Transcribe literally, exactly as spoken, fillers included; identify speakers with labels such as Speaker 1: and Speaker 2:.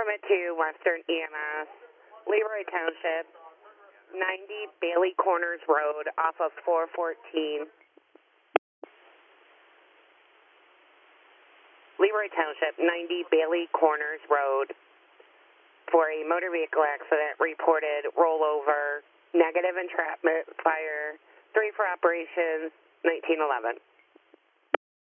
Speaker 1: Permit to Western E M S, Leroy Township, ninety Bailey Corners Road off of four fourteen. Leroy Township, ninety Bailey Corners Road for a motor vehicle accident reported rollover, negative entrapment, fire, three for operations, nineteen eleven.